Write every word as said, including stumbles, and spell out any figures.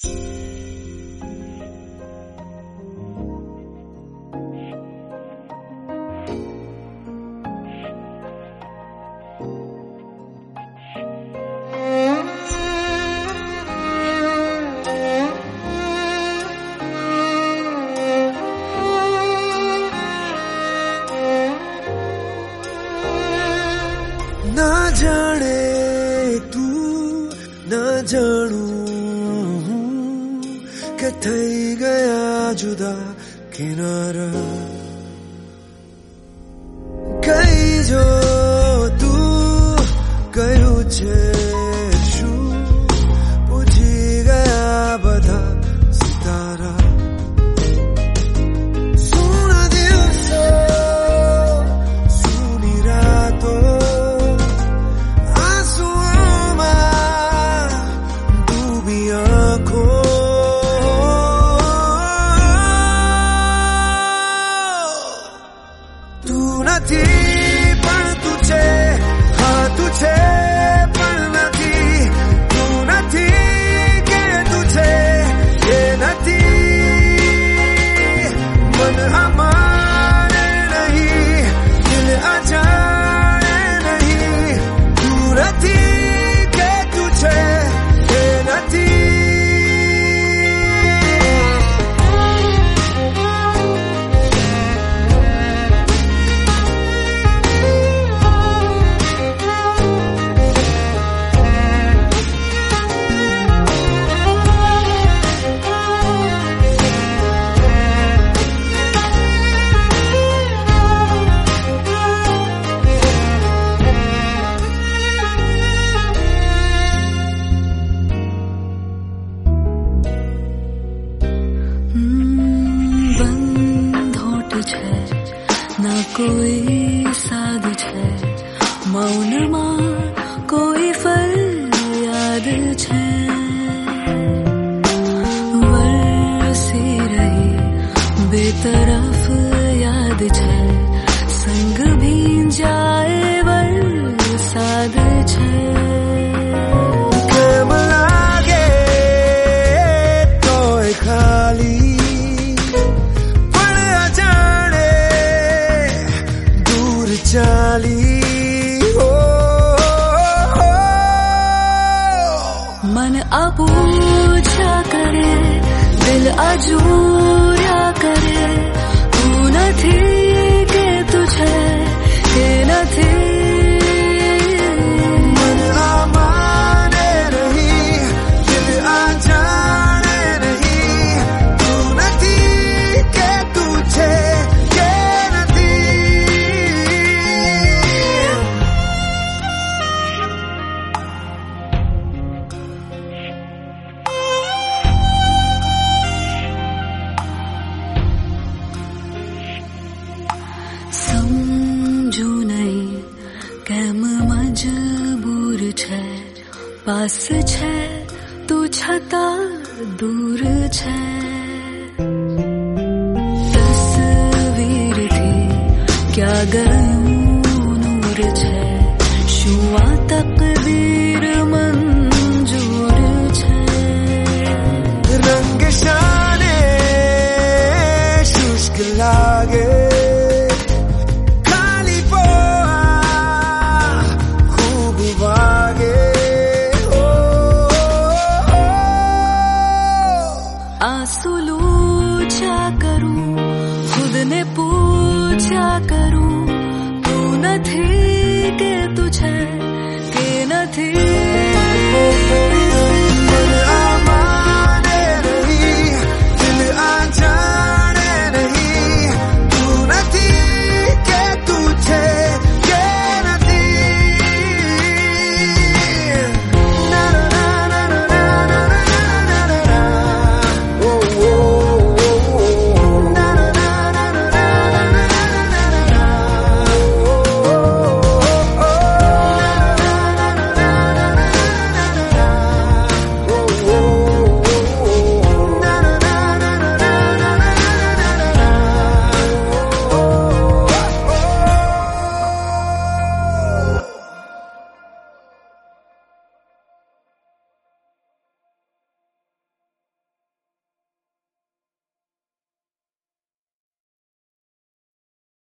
ना जाने तू ना जाणू के थई गया जुदा किनारा कई जो तू करू छे शू पूछी गया बधा सितारा सुन दिवसो सुनी रातो નથી પણ તું છે હા તું છે પણ નથી તું નથી કે તું છે એ નથી મન અમારે નહીં દિલ અજાણે નહીં તું નથી કે તું છે એ નથી ના કોઈ સાદ છે મૌનમાં કોઈ ફરિયાદ છે વરસી રહી બેતરફ યાદ છે સંગ ભીંજાએ વરસાદ છે કેમ લાગે તોય ખાલી ચાલી હો મન આ પૂછ્યા કરે દિલ આ જોર્યા કરે તું નથી કે તું છે કે નથી મન આ માને નહીં દિલ આ જાણે નહીં તું નથી કે તું છે સમજુ નહીં કેમ મજબૂર છે પાસ છે તું છતાં દૂર છે તસવીરથી ક્યાં ગયું નૂર છે શું આ તકદીર મંજૂર છે રંગ શાને શુષ્ક લાગે આંસુ લૂછા કરું